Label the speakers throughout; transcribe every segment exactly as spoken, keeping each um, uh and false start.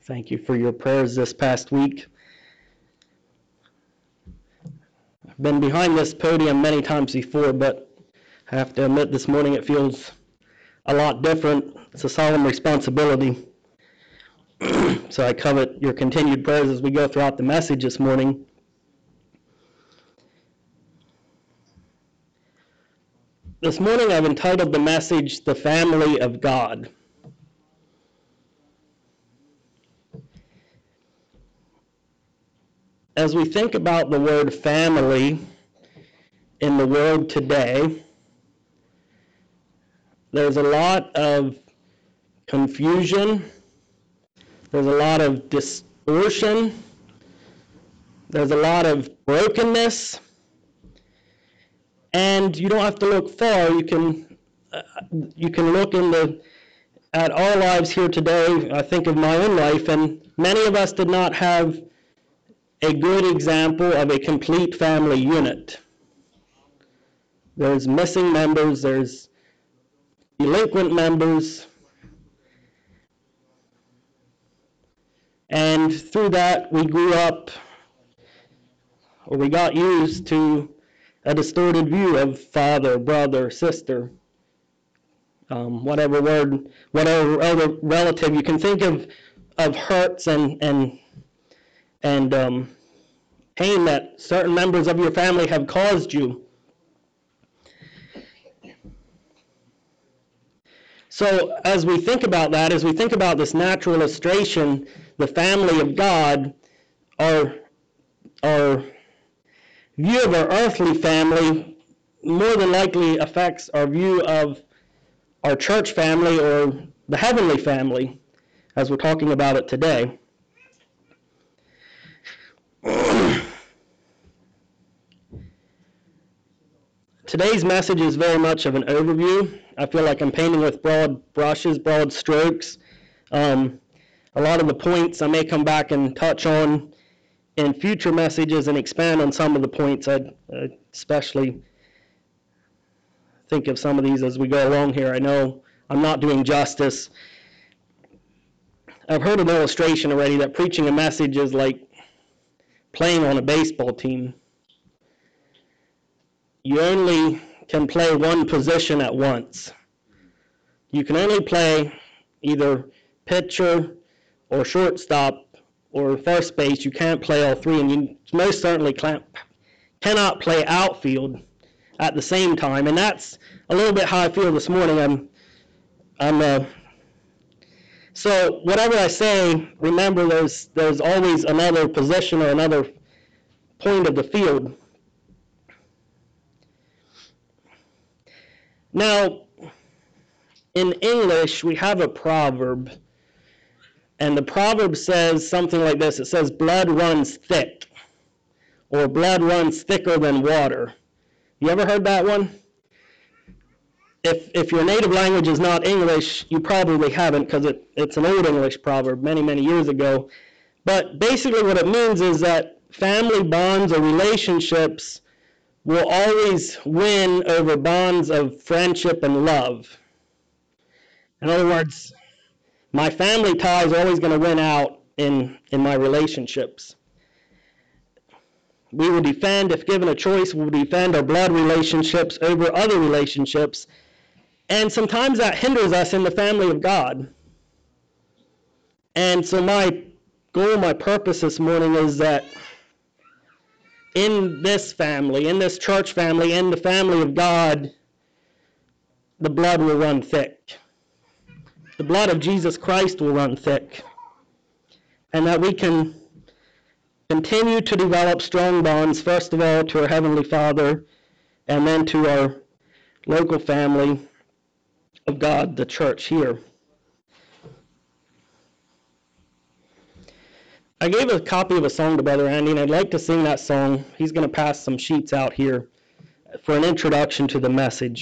Speaker 1: Thank you for your prayers this past week. I've been behind this podium many times before, but I have to admit this morning it feels a lot different. It's a solemn responsibility. So I covet your continued prayers as we go throughout the message this morning. This morning I've entitled the message, The Family of God. As we think about the word family in the world today, there's a lot of confusion, there's a lot of distortion, there's a lot of brokenness, and you don't have to look far. You can uh, you can look in the at our lives here today. I think of my own life, and many of us did not have a good example of a complete family unit. There's missing members, there's delinquent members, and through that we grew up, or we got used to a distorted view of father, brother, sister, um, whatever word, whatever other relative you can think of, of hurts and and and um, pain that certain members of your family have caused you. So as we think about that, as we think about this natural illustration, the family of God, our, our view of our earthly family more than likely affects our view of our church family or the heavenly family, as we're talking about it today. Today's message is very much of an overview. I feel like I'm painting with broad brushes, broad strokes. Um, a lot of the points I may come back and touch on in future messages and expand on some of the points. I'd uh, especially think of some of these as we go along here. I know I'm not doing justice. I've heard an illustration already that preaching a message is like playing on a baseball team. You only can play one position at once. You can only play either pitcher or shortstop or first base. You can't play all three, and you most certainly cannot play outfield at the same time. And that's a little bit how I feel this morning. I'm, I'm. Uh, so whatever I say, remember there's there's always another position or another point of the field. Now, in English, we have a proverb, and the proverb says something like this. It says, blood runs thick, or blood runs thicker than water. You ever heard that one? If if your native language is not English, you probably haven't, because it, it's an old English proverb many, many years ago. But basically what it means is that family bonds or relationships will always win over bonds of friendship and love. In other words, my family tie is always going to win out in, in my relationships. We will defend, if given a choice, we will defend our blood relationships over other relationships. And sometimes that hinders us in the family of God. And so my goal, my purpose this morning is that in this family, in this church family, in the family of God, the blood will run thick. The blood of Jesus Christ will run thick. And that we can continue to develop strong bonds, first of all to our Heavenly Father, and then to our local family of God, the church here. I gave a copy of a song to Brother Andy, and I'd like to sing that song. He's going to pass some sheets out here for an introduction to the message.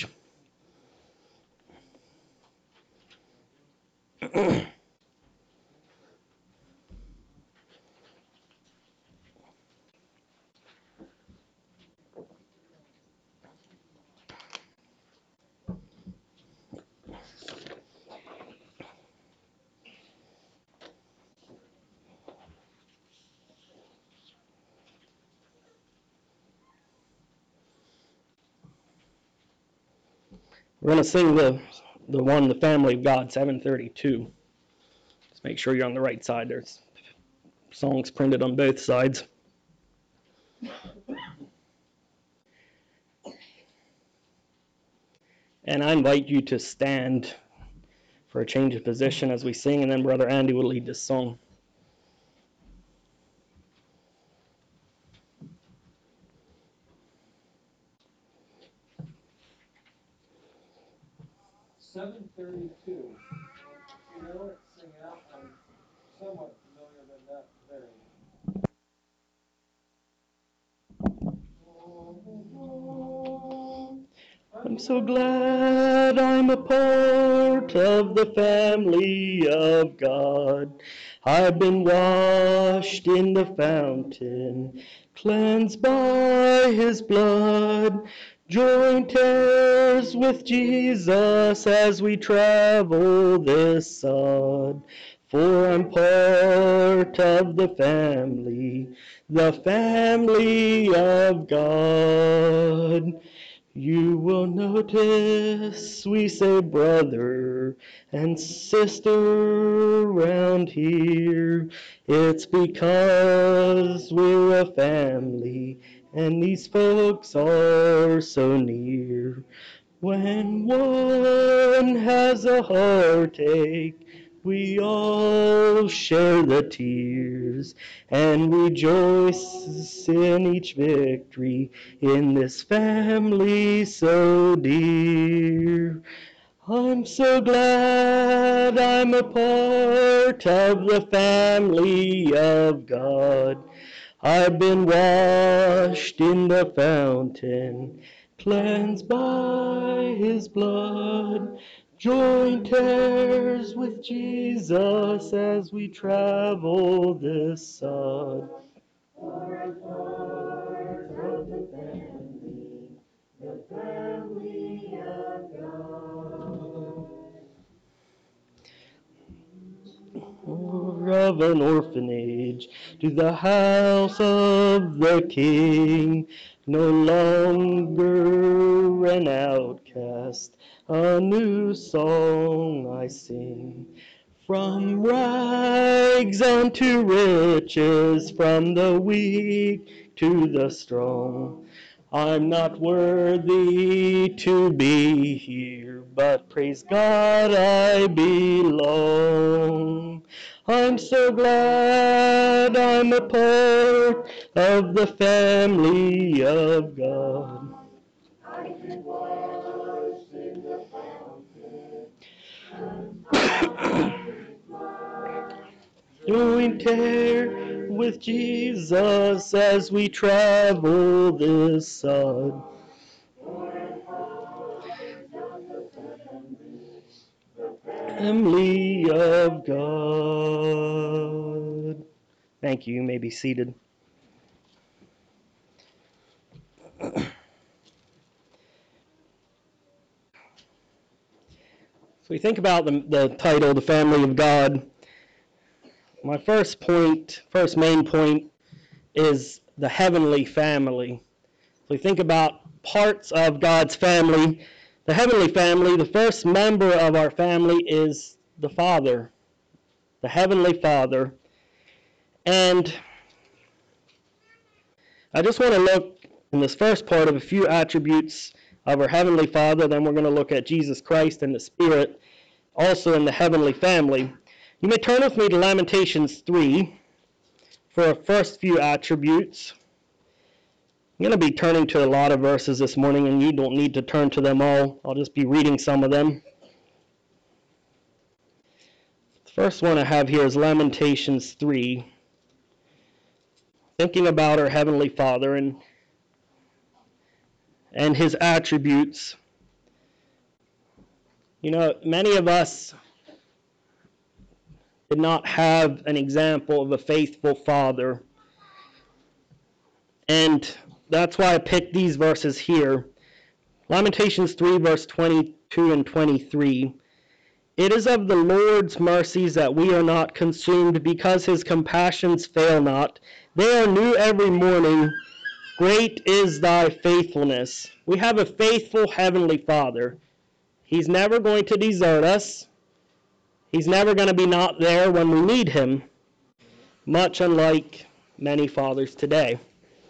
Speaker 1: We're going to sing the, the one, The Family of God, seven thirty-two. Just make sure you're on the right side. There's songs printed on both sides. And I invite you to stand for a change of position as we sing, and then Brother Andy will lead this song.
Speaker 2: seven thirty-two. You know it, sing out. I'm somewhat familiar, but not very.
Speaker 1: I'm so glad I'm a part of the family of God. I've been washed in the fountain, cleansed by his blood. Joint heirs with Jesus as we travel this sod. For I'm part of the family, the family of God. You will notice we say brother and sister round here. It's because we're a family and these folks are so near. When one has a heartache, we all share the tears and rejoice in each victory in this family so dear. I'm so glad I'm a part of the family of God. I've been washed in the fountain, cleansed by his blood. Joint heirs with Jesus as we travel this sod. For a part of the family, the family of God. Or of an orphanage to the house of the King, no longer an outcast, a new song I sing. From rags unto riches, from the weak to the strong. I'm not worthy to be here, but praise God I belong. I'm so glad I'm a part of the family of God. I've been washed in the fountain. Joint heir with Jesus as we travel this sod. Family of God. Thank you. You may be seated. So we think about the, the title, The Family of God. My first point, first main point, is the heavenly family. So we think about parts of God's family. The heavenly family, the first member of our family is the Father, the Heavenly Father. And I just want to look in this first part of a few attributes of our Heavenly Father. Then we're going to look at Jesus Christ and the Spirit, also in the heavenly family. You may turn with me to Lamentations three for our first few attributes. I'm going to be turning to a lot of verses this morning, and you don't need to turn to them all. I'll just be reading some of them. The first one I have here is Lamentations three. Thinking about our Heavenly Father and, and His attributes. You know, many of us did not have an example of a faithful father. And that's why I picked these verses here. Lamentations three, verse twenty-two and twenty-three. It is of the Lord's mercies that we are not consumed, because his compassions fail not. They are new every morning. Great is thy faithfulness. We have a faithful Heavenly Father. He's never going to desert us. He's never going to be not there when we need him, much unlike many fathers today.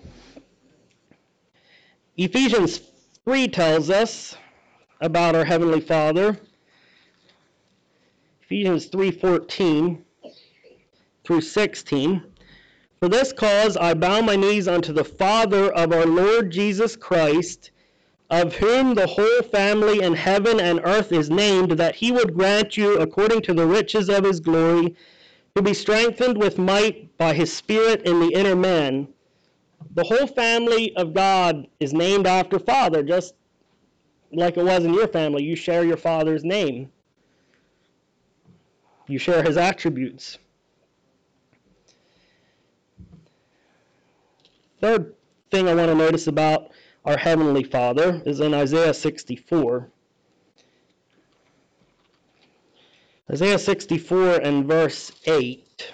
Speaker 1: Ephesians three tells us about our Heavenly Father. Ephesians three fourteen through sixteen. For this cause I bow my knees unto the Father of our Lord Jesus Christ, of whom the whole family in heaven and earth is named, that he would grant you, according to the riches of his glory, to be strengthened with might by his Spirit in the inner man. The whole family of God is named after Father, just like it was in your family. You share your father's name. You share his attributes. Third thing I want to notice about our Heavenly Father is in Isaiah sixty-four. Isaiah sixty-four and verse eight.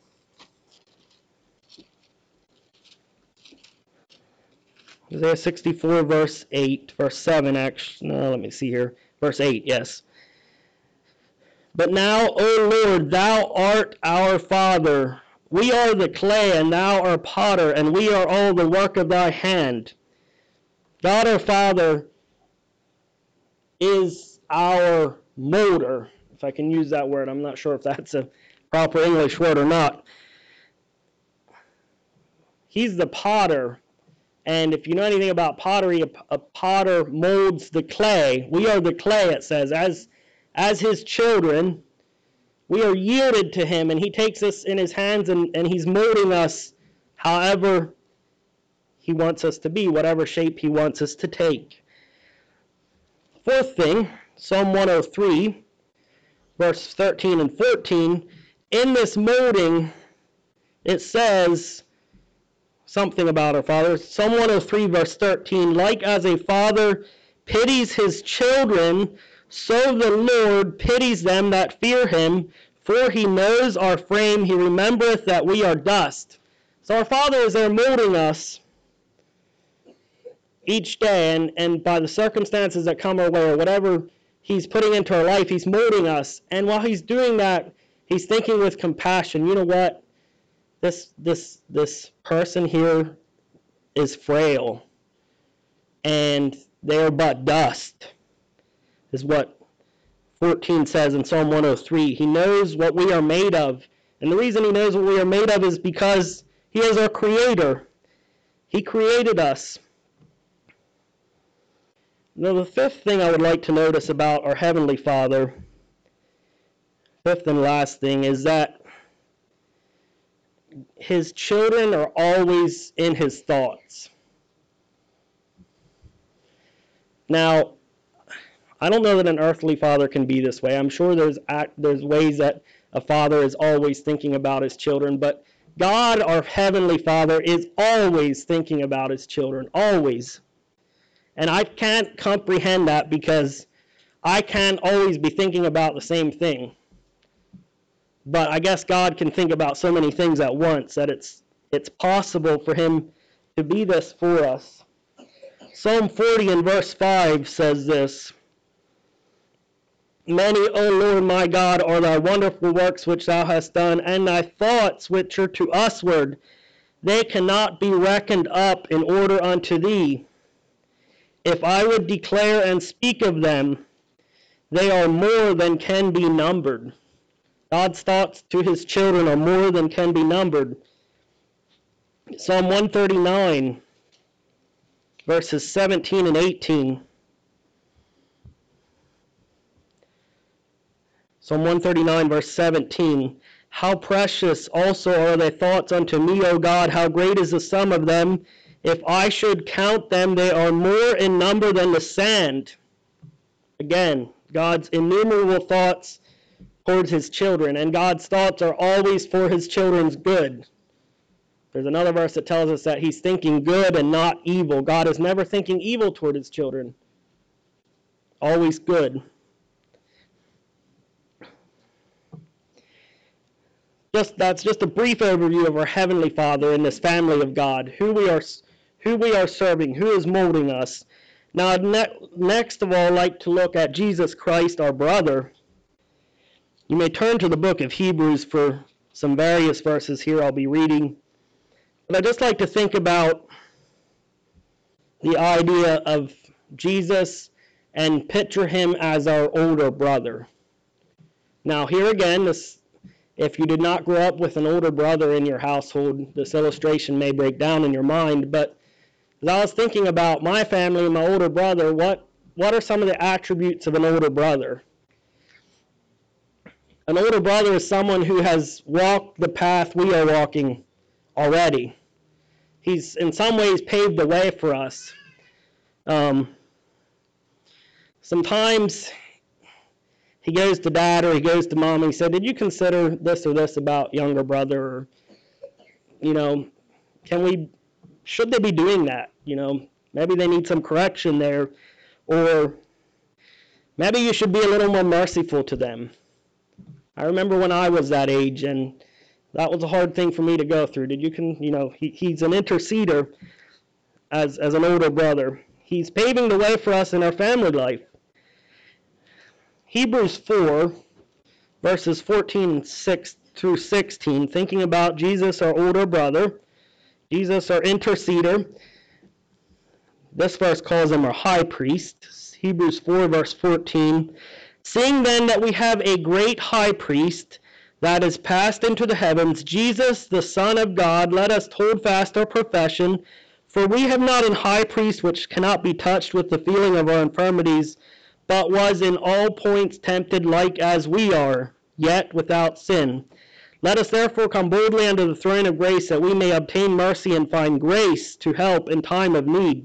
Speaker 1: Isaiah sixty-four, verse eight, verse seven, actually, no, let me see here. Verse eight, yes. But now, O Lord, thou art our Father. We are the clay, and thou art potter, and we are all the work of thy hand. God our Father is our molder, if I can use that word. I'm not sure if that's a proper English word or not. He's the potter. And if you know anything about pottery, a, a potter molds the clay. We are the clay, it says. As, as his children, we are yielded to him, and he takes us in his hands, and, and he's molding us however he wants us to be, whatever shape he wants us to take. Fourth thing, Psalm one oh three, verse thirteen and fourteen. In this molding, it says something about our Father. Psalm one oh three, verse thirteen, like as a father pities his children, so the Lord pities them that fear him, for he knows our frame, he remembereth that we are dust. So our Father is there molding us each day, and, and by the circumstances that come our way, or whatever he's putting into our life, he's molding us. And while he's doing that, he's thinking with compassion, you know what? This this this person here is frail, and they are but dust, is what fourteen says in Psalm one oh three. He knows what we are made of, and the reason he knows what we are made of is because he is our creator. He created us. Now, the fifth thing I would like to notice about our Heavenly Father, fifth and last thing, is that his children are always in his thoughts. Now, I don't know that an earthly father can be this way. I'm sure there's act, there's ways that a father is always thinking about his children, but God, our Heavenly Father, is always thinking about his children, always. And I can't comprehend that because I can't always be thinking about the same thing. But I guess God can think about so many things at once that it's it's possible for him to be this for us. Psalm forty and verse five says this, many, O Lord my God, are thy wonderful works which thou hast done, and thy thoughts which are to usward, they cannot be reckoned up in order unto thee. If I would declare and speak of them, they are more than can be numbered. God's thoughts to his children are more than can be numbered. Psalm one thirty-nine, verses seventeen and eighteen. Psalm one thirty-nine, verse seventeen. How precious also are thy thoughts unto me, O God, how great is the sum of them. If I should count them, they are more in number than the sand. Again, God's innumerable thoughts towards his children, and God's thoughts are always for his children's good. There's another verse that tells us that he's thinking good and not evil. God is never thinking evil toward his children. Always good. Just that's just a brief overview of our Heavenly Father in this family of God, who we are who we are serving, who is molding us. Now, ne- next of all, I'd like to look at Jesus Christ, our brother. You may turn to the book of Hebrews for some various verses here I'll be reading. But I'd just like to think about the idea of Jesus and picture him as our older brother. Now, here again, this, if you did not grow up with an older brother in your household, this illustration may break down in your mind, but as I was thinking about my family and my older brother, what, what are some of the attributes of an older brother? An older brother is someone who has walked the path we are walking already. He's in some ways paved the way for us. Um, sometimes he goes to dad or he goes to mom and he said, did you consider this or this about younger brother? Or, you know, can we, should they be doing that? You know, maybe they need some correction there. Or maybe you should be a little more merciful to them. I remember when I was that age, and that was a hard thing for me to go through. Did you can, you know, he, he's an interceder as, as an older brother. He's paving the way for us in our family life. Hebrews four, verses fourteen six through sixteen, thinking about Jesus, our older brother, Jesus, our interceder. This verse calls him our high priest. Hebrews four, verse fourteen. Seeing then that we have a great high priest that is passed into the heavens, Jesus, the Son of God, let us hold fast our profession. For we have not an high priest which cannot be touched with the feeling of our infirmities, but was in all points tempted like as we are, yet without sin. Let us therefore come boldly unto the throne of grace, that we may obtain mercy and find grace to help in time of need.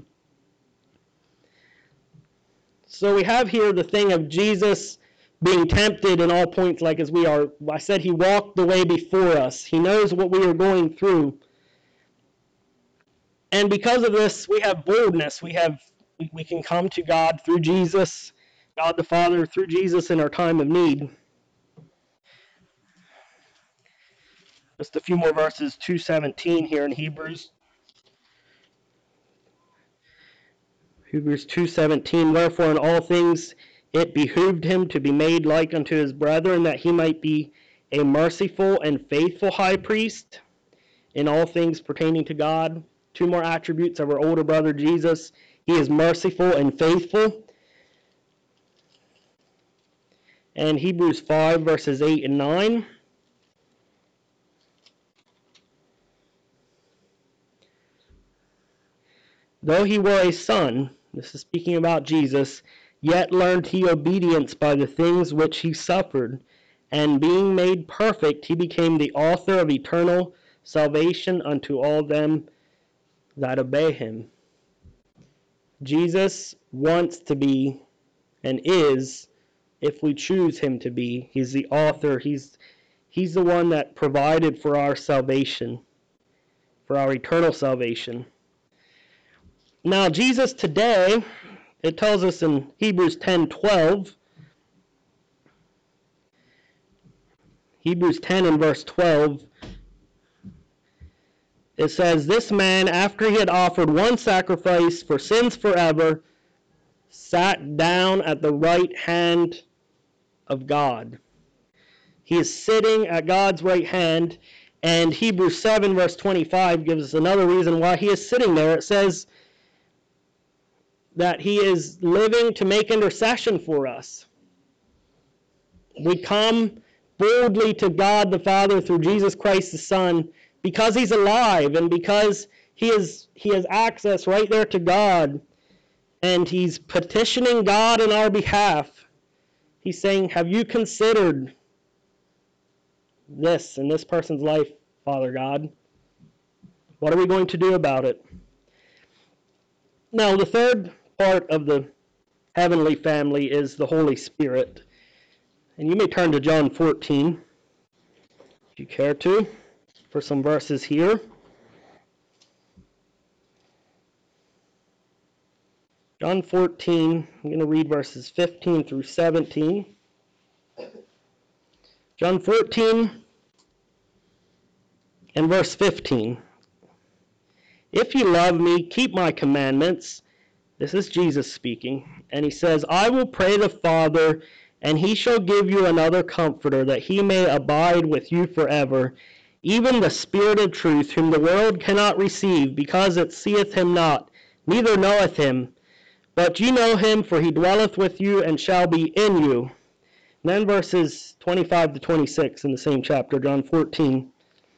Speaker 1: So we have here the thing of Jesus being tempted in all points like as we are. I said he walked the way before us. He knows what we are going through. And because of this, we have boldness. We have we can come to God through Jesus, God the Father, through Jesus in our time of need. Just a few more verses, two seventeen here in Hebrews. Hebrews two seventeen, wherefore in all things it behooved him to be made like unto his brethren, that he might be a merciful and faithful high priest in all things pertaining to God. Two more attributes of our older brother Jesus. He is merciful and faithful. And Hebrews five, verses eight and nine. Though he were a son, this is speaking about Jesus, yet learned he obedience by the things which he suffered, and being made perfect, he became the author of eternal salvation unto all them that obey him. Jesus wants to be and is, if we choose him to be. He's the author. He's, he's the one that provided for our salvation, for our eternal salvation. Now, Jesus today, it tells us in Hebrews ten twelve, Hebrews ten and verse twelve, it says, this man, after he had offered one sacrifice for sins forever, sat down at the right hand of God. He is sitting at God's right hand, and Hebrews seven verse twenty-five gives us another reason why he is sitting there. It says that he is living to make intercession for us. We come boldly to God the Father through Jesus Christ the Son because he's alive and because he is he has access right there to God, and he's petitioning God in our behalf. He's saying, have you considered this in this person's life, Father God? What are we going to do about it? Now, the third part of the heavenly family is the Holy Spirit. And you may turn to John fourteen, if you care to, for some verses here. John fourteen, I'm going to read verses fifteen through seventeen. John fourteen and verse fifteen. If ye love me, keep my commandments, This is Jesus speaking. And he says, I will pray the Father, and he shall give you another comforter, that he may abide with you forever, even the Spirit of truth, whom the world cannot receive, because it seeth him not, neither knoweth him. But ye know him, for he dwelleth with you, and shall be in you. And then verses twenty-five to twenty-six in the same chapter, John fourteen.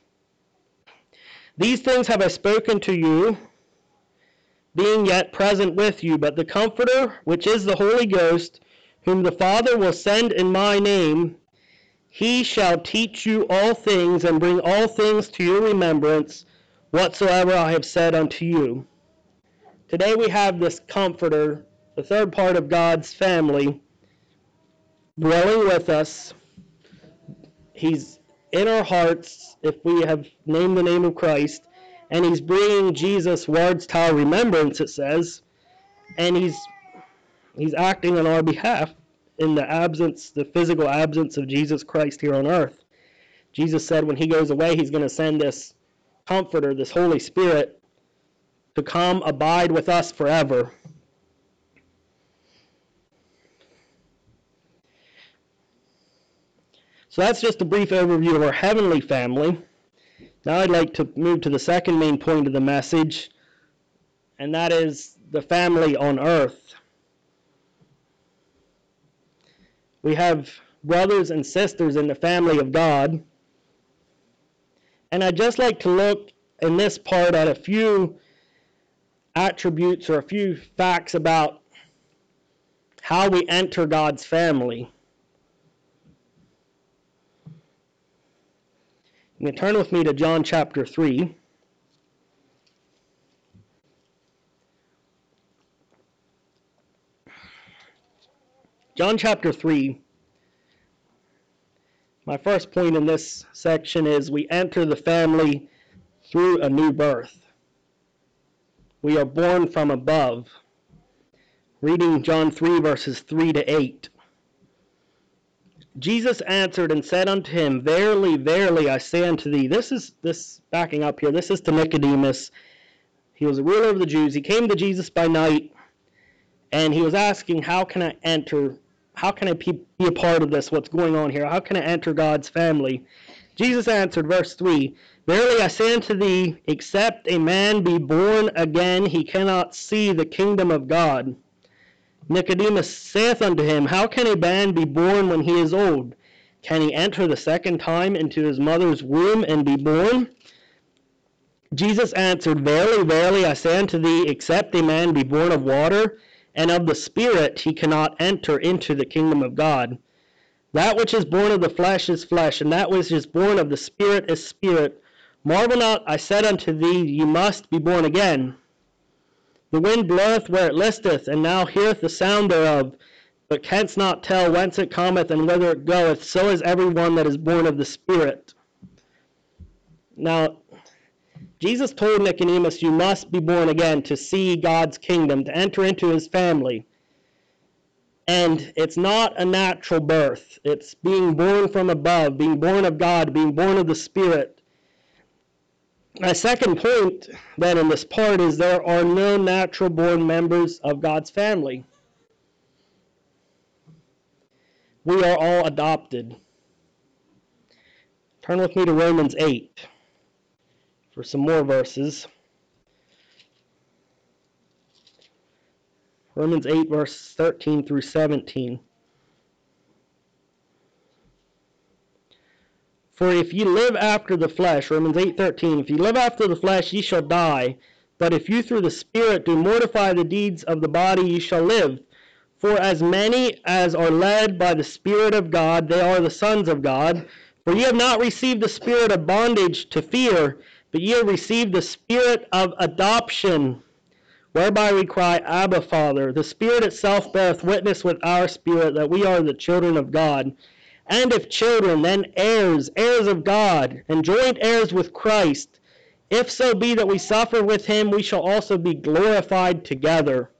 Speaker 1: These things have I spoken to you, being yet present with you, but the Comforter, which is the Holy Ghost, whom the Father will send in my name, he shall teach you all things, and bring all things to your remembrance, whatsoever I have said unto you. Today we have this Comforter, the third part of God's family, dwelling with us. He's in our hearts if we have named the name of Christ, and he's bringing Jesus' words to our remembrance, it says, and he's he's acting on our behalf in the absence, the physical absence of Jesus Christ here on earth. Jesus said when he goes away, he's going to send this Comforter, this Holy Spirit, to come abide with us forever. So that's just a brief overview of our heavenly family. Now I'd like to move to the second main point of the message, and that is the family on earth. We have brothers and sisters in the family of God, and I'd just like to look in this part at a few attributes or a few facts about how we enter God's family. You can turn with me to John chapter three. John chapter three. My first point in this section is we enter the family through a new birth. We are born from above. Reading John three, verses three to eight. Jesus answered and said unto him, Verily, verily, I say unto thee. This is, this backing up here, this is to Nicodemus. He was a ruler of the Jews. He came to Jesus by night, and he was asking, how can I enter, how can I be a part of this, what's going on here? How can I enter God's family? Jesus answered, verse three, Verily I say unto thee, except a man be born again, he cannot see the kingdom of God. Nicodemus saith unto him, How can a man be born when he is old? Can he enter the second time into his mother's womb and be born? Jesus answered, Verily, verily, I say unto thee, except a man be born of water and of the Spirit, he cannot enter into the kingdom of God. That which is born of the flesh is flesh, and that which is born of the Spirit is spirit. Marvel not, I said unto thee, ye must be born again. The wind bloweth where it listeth, and thou hearest the sound thereof, but canst not tell whence it cometh and whither it goeth. So is every one that is born of the Spirit. Now, Jesus told Nicodemus, you must be born again to see God's kingdom, to enter into his family. And it's not a natural birth. It's being born from above, being born of God, being born of the Spirit. My second point then in this part is there are no natural born members of God's family. We are all adopted. Turn with me to Romans eight for some more verses. Romans eight, verse thirteen through seventeen. For if ye live after the flesh, Romans eight thirteen, if ye live after the flesh, ye shall die. But if you through the Spirit do mortify the deeds of the body, ye shall live. For as many as are led by the Spirit of God, they are the sons of God. For ye have not received the spirit of bondage to fear, but ye have received the Spirit of adoption, whereby we cry, Abba, Father. The Spirit itself beareth witness with our spirit that we are the children of God. And if children, then heirs, heirs of God, and joint heirs with Christ. If so be that we suffer with him, we shall also be glorified together.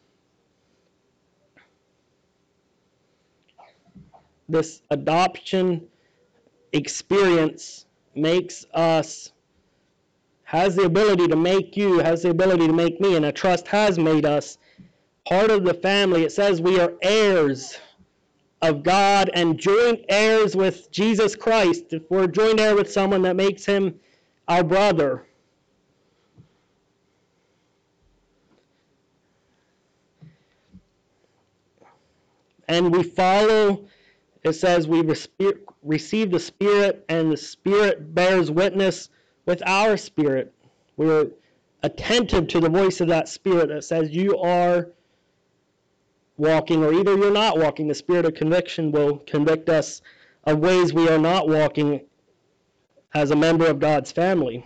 Speaker 1: This adoption experience makes us, has the ability to make you, has the ability to make me, and I trust has made us part of the family. It says we are heirs of God and joint heirs with Jesus Christ. If we're joint heir with someone, that makes him our brother. And we follow, it says we receive the Spirit, and the Spirit bears witness with our spirit. We're attentive to the voice of that Spirit that says you are walking, or either you're not walking. The Spirit of conviction will convict us of ways we are not walking as a member of God's family.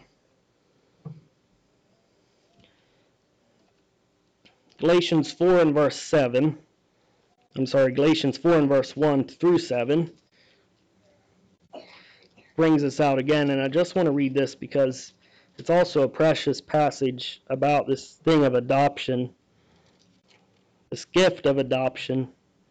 Speaker 1: Galatians four and verse seven. I'm sorry, Galatians four and verse one through seven brings us out again, and I just want to read this because it's also a precious passage about this thing of adoption, this gift of adoption.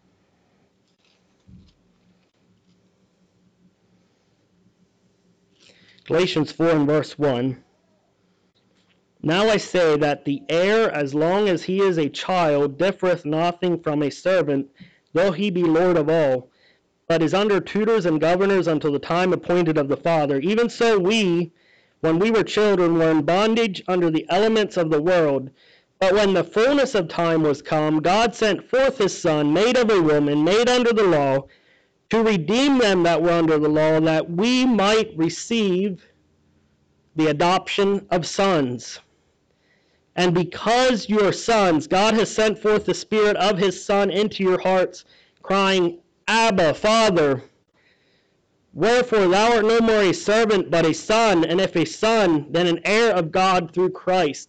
Speaker 1: Galatians four and verse one. Now I say that the heir, as long as he is a child, differeth nothing from a servant, though he be Lord of all, but is under tutors and governors until the time appointed of the Father. Even so we, when we were children, were in bondage under the elements of the world. But when the fullness of time was come, God sent forth his Son, made of a woman, made under the law, to redeem them that were under the law, that we might receive the adoption of sons. And because you are sons, God has sent forth the Spirit of his Son into your hearts, crying, Abba, Father. Wherefore thou art no more a servant, but a son, and if a son, then an heir of God through Christ.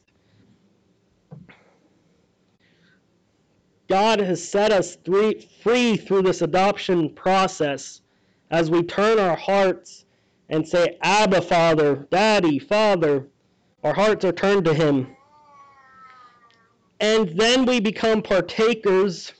Speaker 1: God has set us free through this adoption process as we turn our hearts and say, Abba, Father, Daddy, Father. Our hearts are turned to him. And then we become partakers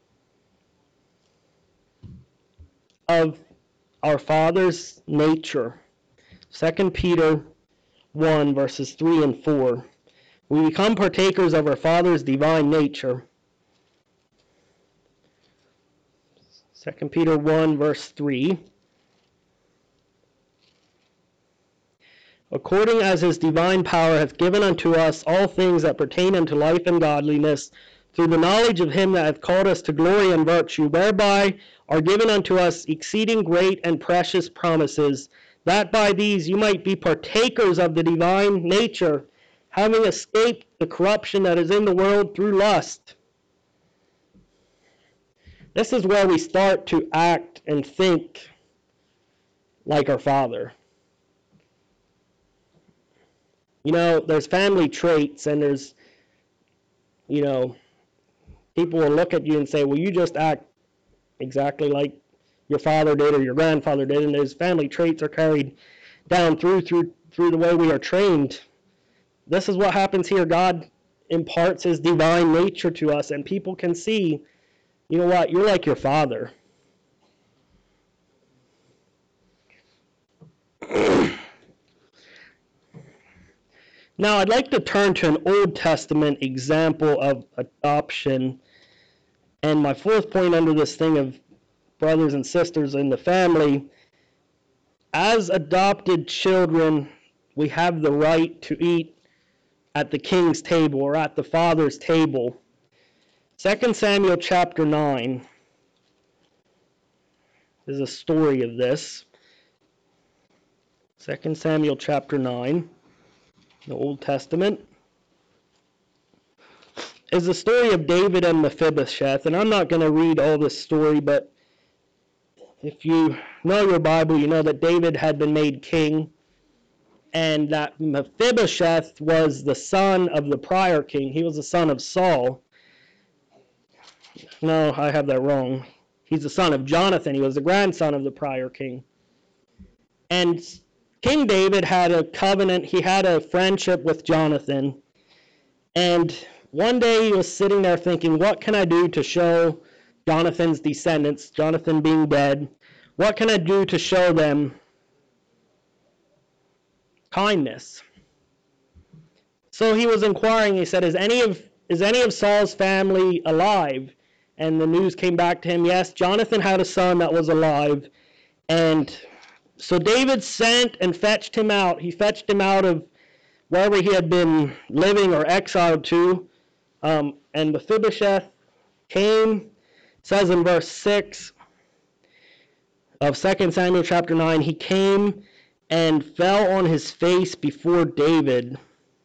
Speaker 1: of our Father's nature. Second Peter one, verses three and four. We become partakers of our Father's divine nature. Second Peter one, verse three. According as his divine power hath given unto us all things that pertain unto life and godliness, through the knowledge of him that hath called us to glory and virtue, whereby are given unto us exceeding great and precious promises, that by these you might be partakers of the divine nature, having escaped the corruption that is in the world through lust. This is where we start to act and think like our Father. You know, there's family traits, and there's, you know, people will look at you and say, well, you just act exactly like your father did or your grandfather did, and those family traits are carried down through through through the way we are trained. This is what happens here. God imparts his divine nature to us, and people can see, you know what, you're like your father. Now, I'd like to turn to an Old Testament example of adoption. And my fourth point under this thing of brothers and sisters in the family, as adopted children, we have the right to eat at the king's table or at the father's table. Second Samuel chapter nine is a story of this. Second Samuel chapter nine, the Old Testament, is the story of David and Mephibosheth. And I'm not going to read all this story, but if you know your Bible, you know that David had been made king, and that Mephibosheth was the son of the prior king. He was the son of Saul. No, I have that wrong. He's the son of Jonathan. He was the grandson of the prior king. And King David had a covenant. He had a friendship with Jonathan. And one day he was sitting there thinking, what can I do to show Jonathan's descendants, Jonathan being dead, what can I do to show them kindness? So he was inquiring, he said, is any of is any of Saul's family alive? And the news came back to him, yes, Jonathan had a son that was alive. And so David sent and fetched him out. He fetched him out of wherever he had been living or exiled to. Um, and Mephibosheth came, it says in verse six of Second Samuel chapter nine, he came and fell on his face before David.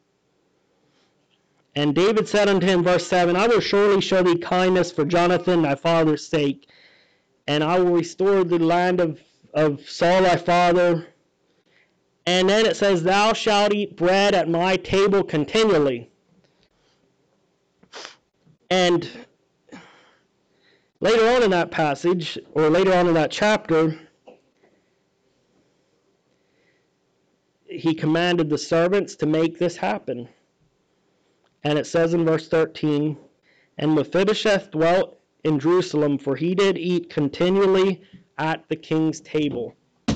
Speaker 1: And David said unto him, verse seven, I will surely show thee kindness for Jonathan thy father's sake, and I will restore the land of, of Saul thy father. And then it says, thou shalt eat bread at my table continually. And later on in that passage, or later on in that chapter, he commanded the servants to make this happen. And it says in verse thirteen, and Mephibosheth dwelt in Jerusalem, for he did eat continually at the king's table.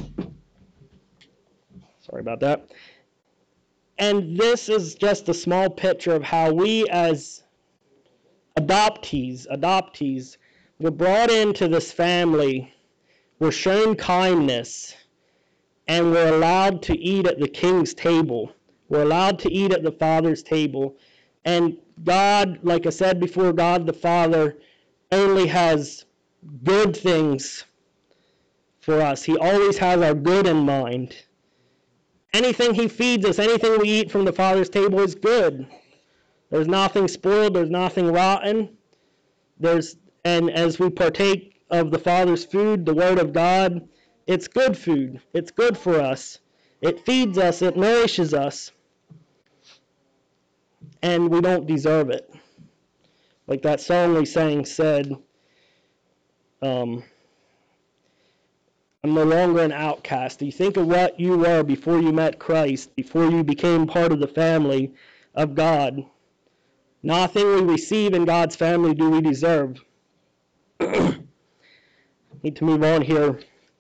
Speaker 1: Sorry about that. And this is just a small picture of how we as adoptees, adoptees, were brought into this family, were shown kindness, and were allowed to eat at the king's table. We're allowed to eat at the Father's table. And God, like I said before, God the Father only has good things for us. He always has our good in mind. Anything he feeds us, anything we eat from the Father's table is good. There's nothing spoiled, there's nothing rotten. There's, and as we partake of the Father's food, the Word of God, it's good food. It's good for us. It feeds us, it nourishes us. And we don't deserve it. Like that song we sang said, um, I'm no longer an outcast. You think of what you were before you met Christ, before you became part of the family of God. Nothing we receive in God's family do we deserve. Need to move on here.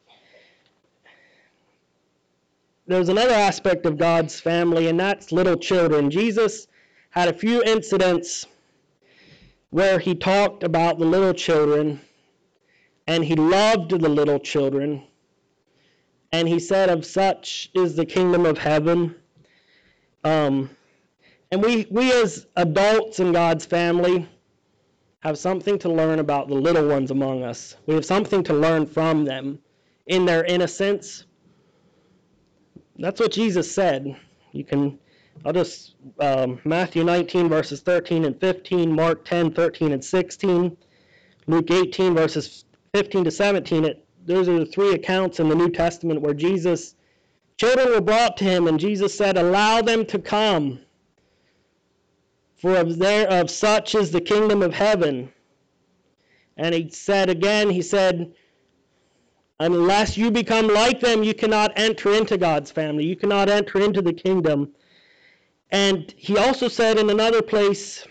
Speaker 1: There's another aspect of God's family, and that's little children. Jesus had a few incidents where he talked about the little children, and he loved the little children, and he said, of such is the kingdom of heaven. Um, and we, we as adults in God's family have something to learn about the little ones among us. We have something to learn from them in their innocence. That's what Jesus said. You can, I'll just, um, Matthew nineteen, verses thirteen and fifteen, Mark ten, thirteen and sixteen, Luke eighteen, verses fifteen to seventeen. It, those are the three accounts in the New Testament where Jesus, children were brought to him, and Jesus said, allow them to come, for of, there, of such is the kingdom of heaven. And he said again, he said, unless you become like them, you cannot enter into God's family. You cannot enter into the kingdom. And he also said in another place,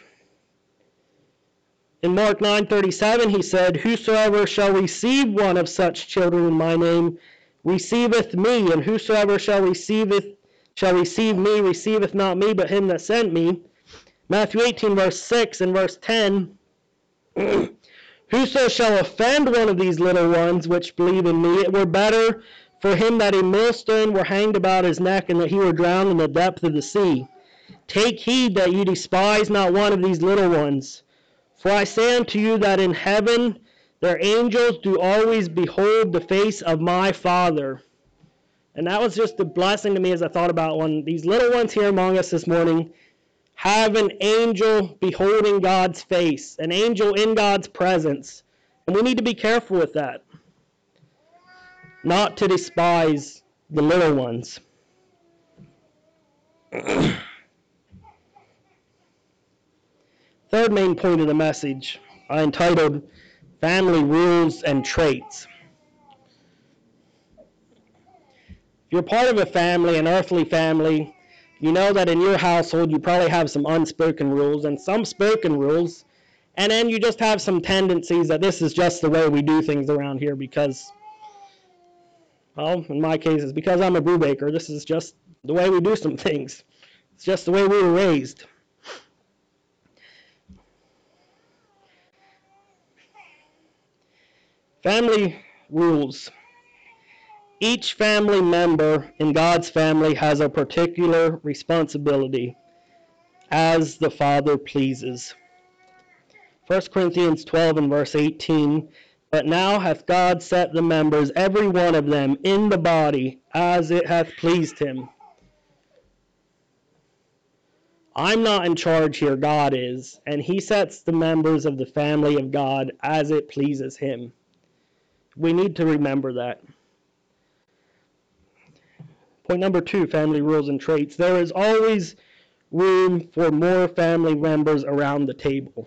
Speaker 1: in Mark nine thirty-seven, he said, whosoever shall receive one of such children in my name receiveth me, and whosoever shall receiveth shall receive me receiveth not me, but him that sent me. Matthew eighteen, verse six and verse ten, whoso shall offend one of these little ones which believe in me, it were better for him that a millstone were hanged about his neck, and that he were drowned in the depth of the sea. Take heed that ye despise not one of these little ones. For I say unto you that in heaven their angels do always behold the face of my Father. And that was just a blessing to me as I thought about when these little ones here among us this morning have an angel beholding God's face, an angel in God's presence. And we need to be careful with that. Not to despise the little ones. Third main point of the message, I entitled Family Rules and Traits. If you're part of a family, an earthly family, you know that in your household you probably have some unspoken rules and some spoken rules, and then you just have some tendencies that this is just the way we do things around here because, well, in my case, it's because I'm a Brubaker. This is just the way we do some things. It's just the way we were raised. Family rules. Each family member in God's family has a particular responsibility as the Father pleases. First Corinthians twelve and verse eighteen, but now hath God set the members, every one of them, in the body as it hath pleased him. I'm not in charge here, God is, and he sets the members of the family of God as it pleases him. We need to remember that. Point number two, family rules and traits. There is always room for more family members around the table.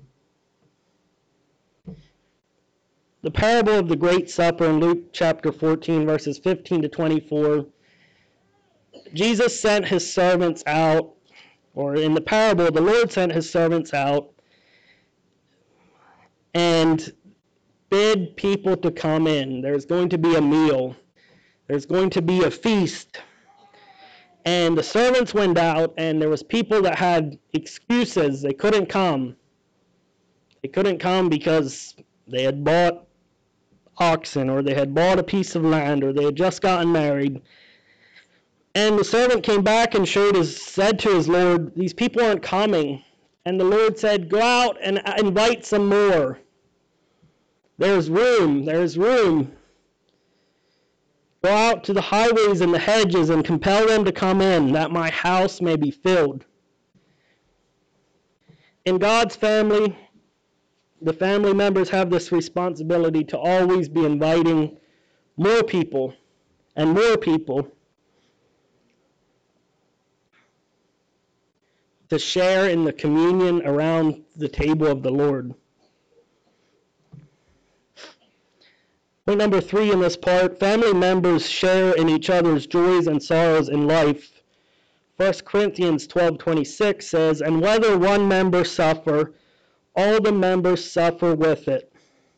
Speaker 1: The parable of the Great Supper in Luke chapter fourteen, verses fifteen to twenty-four, Jesus sent his servants out, or in the parable, the Lord sent his servants out and bid people to come in. There's going to be a meal. There's going to be a feast. And the servants went out, and there was people that had excuses. They couldn't come. They couldn't come because they had bought oxen, or they had bought a piece of land, or they had just gotten married. And the servant came back and showed his, said to his Lord, these people aren't coming. And the Lord said, go out and invite some more. There's room, there's room. Go out to the highways and the hedges and compel them to come in, that my house may be filled. In God's family, the family members have this responsibility to always be inviting more people and more people to share in the communion around the table of the Lord. Point number three in this part, family members share in each other's joys and sorrows in life. First Corinthians twelve twenty-six says, and whether one member suffer, all the members suffer with it.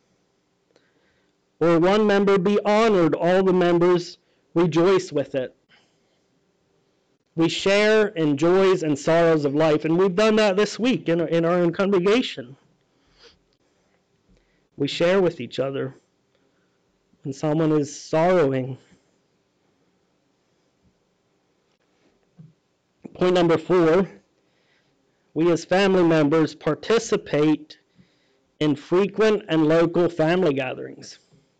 Speaker 1: Or one member be honored, all the members rejoice with it. We share in joys and sorrows of life, and we've done that this week in our, in our own congregation. We share with each other when someone is sorrowing. Point number four, we as family members participate in frequent and local family gatherings.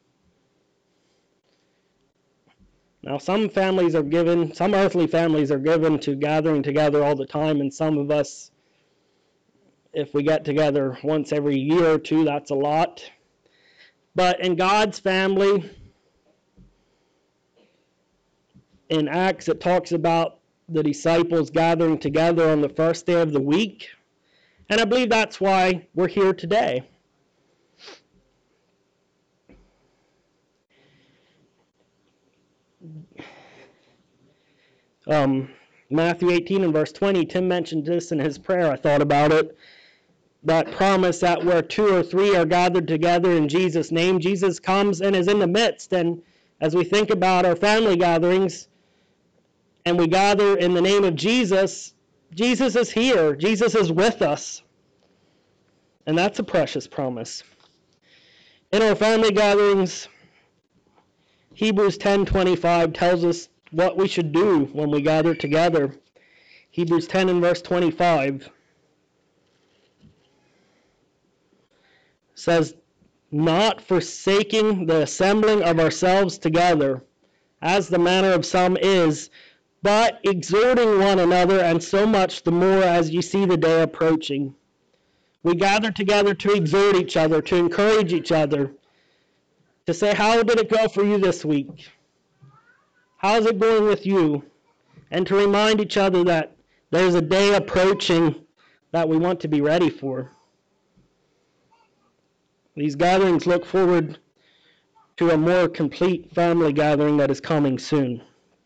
Speaker 1: Now, some families are given, some earthly families are given to gathering together all the time, and some of us, if we get together once every year or two, that's a lot. But in God's family, in Acts, it talks about the disciples gathering together on the first day of the week. And I believe that's why we're here today. Um, Matthew eighteen and verse twenty, Tim mentioned this in his prayer. I thought about it. That promise that where two or three are gathered together in Jesus' name, Jesus comes and is in the midst. And as we think about our family gatherings and we gather in the name of Jesus, Jesus is here. Jesus is with us. And that's a precious promise. In our family gatherings, Hebrews ten twenty-five tells us what we should do when we gather together. Hebrews ten and verse twenty-five says, not forsaking the assembling of ourselves together, as the manner of some is, but exhorting one another, and so much the more as ye see the day approaching. We gather together to exhort each other, to encourage each other, to say, how did it go for you this week? How's it going with you? And to remind each other that there's a day approaching that we want to be ready for. These gatherings look forward to a more complete family gathering that is coming soon.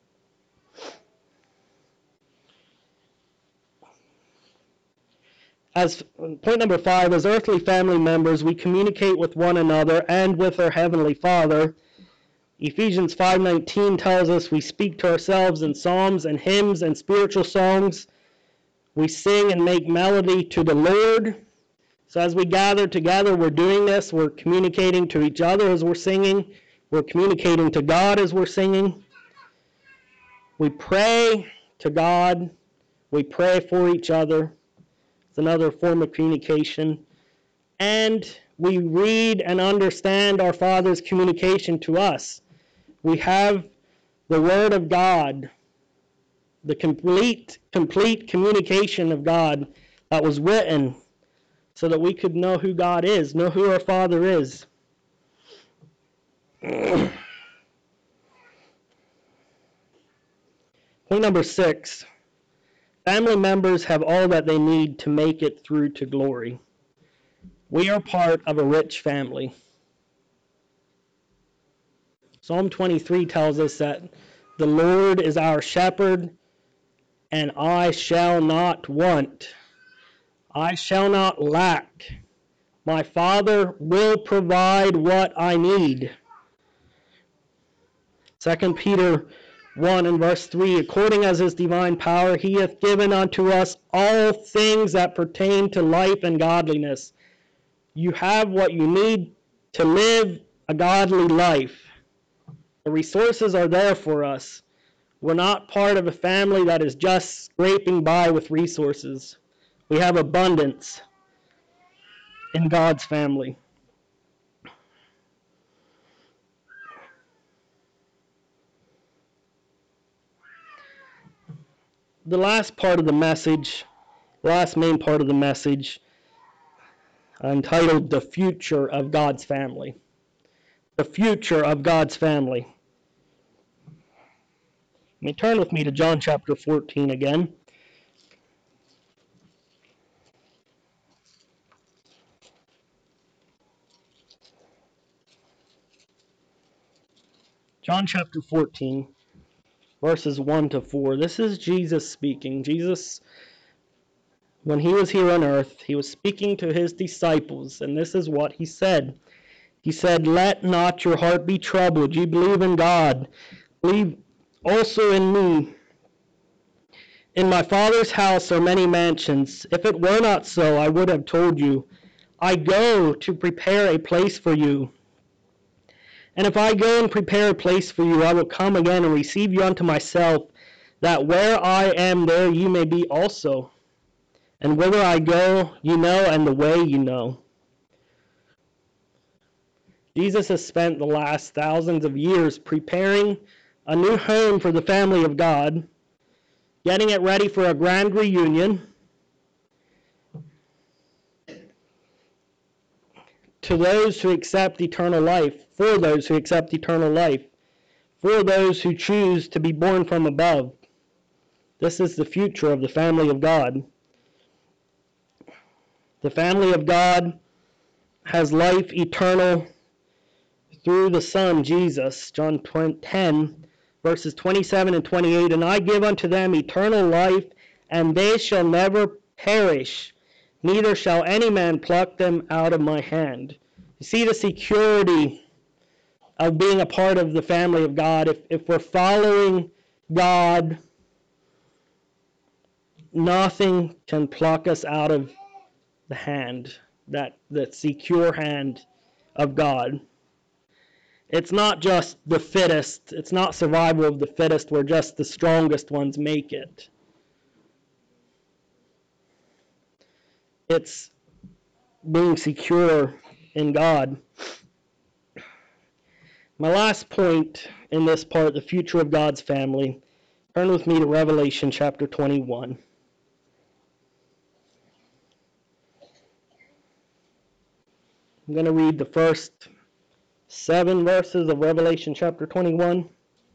Speaker 1: As point number five, as earthly family members, we communicate with one another and with our Heavenly Father. Ephesians five nineteen tells us we speak to ourselves in psalms and hymns and spiritual songs. We sing and make melody to the Lord. So as we gather together, we're doing this. We're communicating to each other as we're singing. We're communicating to God as we're singing. We pray to God. We pray for each other. It's another form of communication. And we read and understand our Father's communication to us. We have the Word of God, the complete, complete communication of God that was written so that we could know who God is, know who our Father is. Point number six. Family members have all that they need to make it through to glory. We are part of a rich family. Psalm twenty-three tells us that the Lord is our shepherd, and I shall not want. I shall not lack. My Father will provide what I need. Second Peter one and verse three, according as his divine power, he hath given unto us all things that pertain to life and godliness. You have what you need to live a godly life. The resources are there for us. We're not part of a family that is just scraping by with resources. We have abundance in God's family. The last part of the message, the last main part of the message, entitled The Future of God's Family. The future of God's family. You may turn with me to John chapter fourteen again. John chapter fourteen, verses one to four. This is Jesus speaking. Jesus, when he was here on earth, he was speaking to his disciples, and this is what he said. He said, let not your heart be troubled. You believe in God. Believe also in me. In my Father's house are many mansions. If it were not so, I would have told you. I go to prepare a place for you. And if I go and prepare a place for you, I will come again and receive you unto myself, that where I am, there you may be also. And whither I go, you know, and the way you know. Jesus has spent the last thousands of years preparing a new home for the family of God, getting it ready for a grand reunion, to those who accept eternal life, for those who accept eternal life, for those who choose to be born from above. This is the future of the family of God. The family of God has life eternal through the Son, Jesus. John ten, verses twenty-seven and twenty-eight, and I give unto them eternal life, and they shall never perish, neither shall any man pluck them out of my hand. You see the security of being a part of the family of God. If, if we're following God, nothing can pluck us out of the hand, that, that secure hand of God. It's not just the fittest. It's not survival of the fittest where just the strongest ones make it. It's being secure in God. My last point in this part, the future of God's family, turn with me to Revelation chapter twenty-one. I'm going to read the first seven verses of Revelation chapter twenty-one.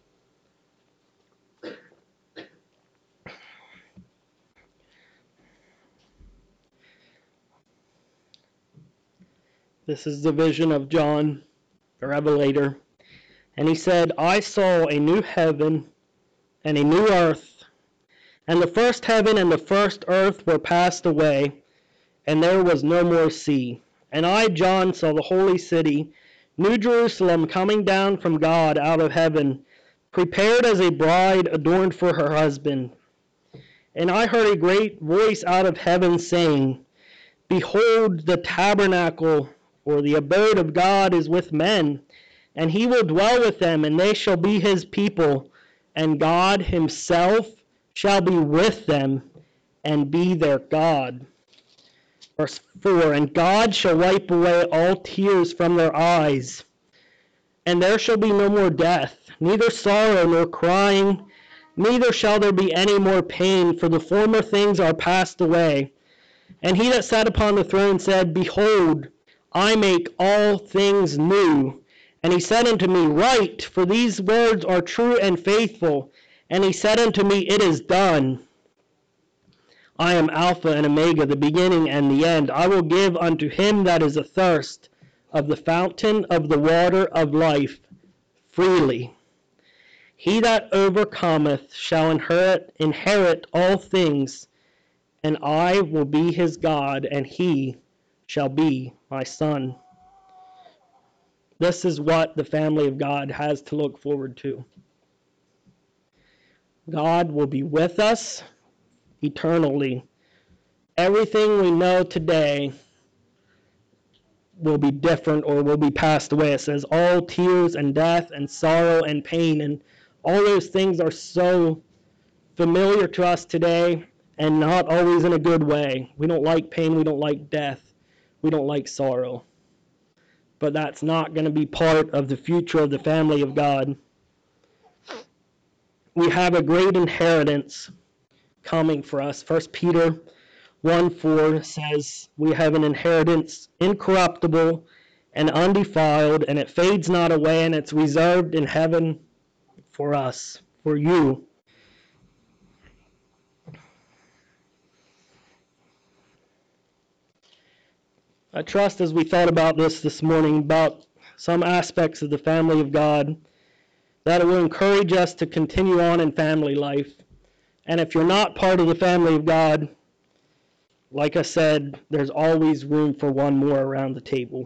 Speaker 1: This is the vision of John, the Revelator. And he said, I saw a new heaven and a new earth, and the first heaven and the first earth were passed away, and there was no more sea. And I, John, saw the holy city, New Jerusalem, coming down from God out of heaven, prepared as a bride adorned for her husband. And I heard a great voice out of heaven saying, Behold, the tabernacle, or the abode of God, is with men, and he will dwell with them, and they shall be his people, and God himself shall be with them, and be their God. Verse four, and God shall wipe away all tears from their eyes, and there shall be no more death, neither sorrow nor crying, neither shall there be any more pain, for the former things are passed away. And he that sat upon the throne said, Behold, I make all things new. And he said unto me, Write, for these words are true and faithful. And he said unto me, It is done. I am Alpha and Omega, the beginning and the end. I will give unto him that is athirst of the fountain of the water of life freely. He that overcometh shall inherit, inherit all things, and I will be his God, and he shall be my son. This is what the family of God has to look forward to. God will be with us eternally. Everything we know today will be different or will be passed away. It says all tears and death and sorrow and pain, and all those things are so familiar to us today, and not always in a good way. We don't like pain, we don't like death, we don't like sorrow. But that's not going to be part of the future of the family of God. We have a great inheritance coming for us. First Peter one four says, we have an inheritance incorruptible and undefiled, and it fades not away, and it's reserved in heaven for us, for you. I trust as we thought about this this morning, about some aspects of the family of God, that it will encourage us to continue on in family life. And if you're not part of the family of God, like I said, there's always room for one more around the table.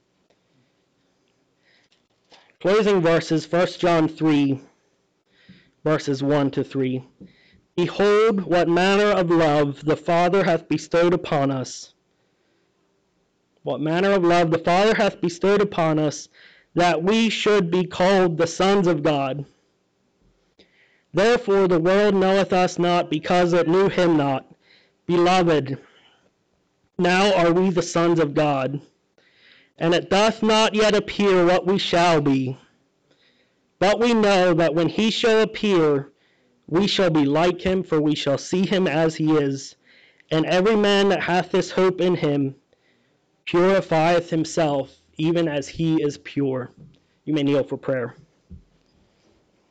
Speaker 1: Closing verses, First John three, verses one to three. Behold, what manner of love the Father hath bestowed upon us, What manner of love the Father hath bestowed upon us, that we should be called the sons of God. Therefore the world knoweth us not, because it knew him not. Beloved, now are we the sons of God, and it doth not yet appear what we shall be. But we know that when he shall appear, we shall be like him, for we shall see him as he is. And every man that hath this hope in him purifieth himself, even as he is pure. You may kneel for prayer.